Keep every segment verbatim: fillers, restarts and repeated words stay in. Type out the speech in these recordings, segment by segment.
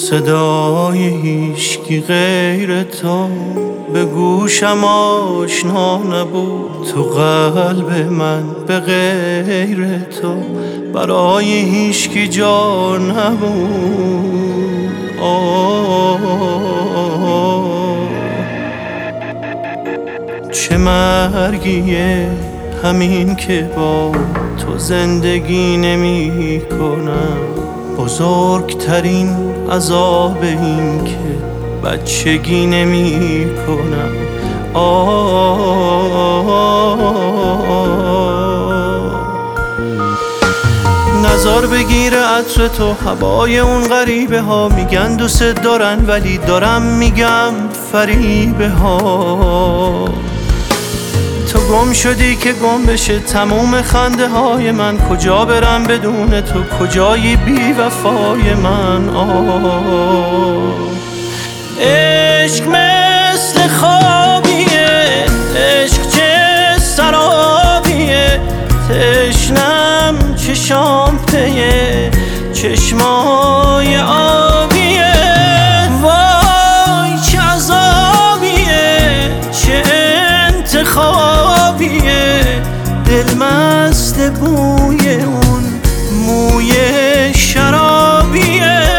صدای هیچکی غیر تو به گوشم آشنا نبود. تو قلب من به غیر تو برای هیچکی جا نبود. آه چه مرگیه همین که با تو زندگی نمی کنم. بزرگترین عذاب این که بچگی نمی کنم. نظر بگیره عطر تو هوای اون غریبه ها. میگن دوست دارن ولی دارم میگم فریبه ها. تو گم شدی که گم بشه تموم خنده های من. کجا برم بدون تو کجایی بی وفای من. آه عشق مثل خوابیه، عشق چه سرابیه. تشنم چشام پیه چشمای آبیه. وای چه عذابیه چه انتخابیه. دل مست بوی اون موی شرابیه.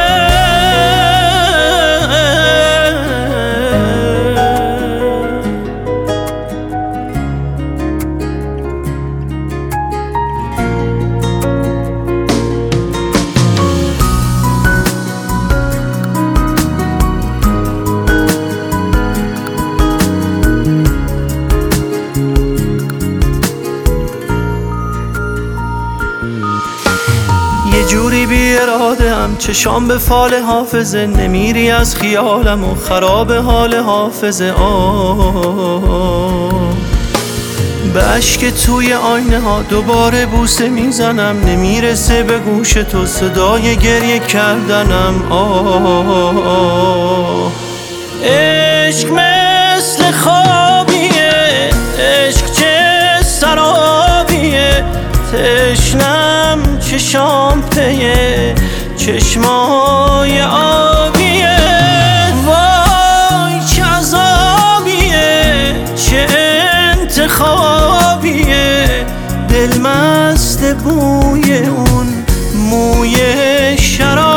یه جوری بی اراده هم چشام به فال حافظه. نمیری از خیالم و خراب حال حافظه. آه به عشق توی آینه ها دوباره بوسه میزنم. نمیرسه به گوش تو صدای گریه کردنم. آه عشق مثل خوابیه، عشق چه سرابیه. تشنم چشام پیه چشمای آبیه. وای چه عذابیه چه انتخابیه. دل مست بوی اون موی شراب.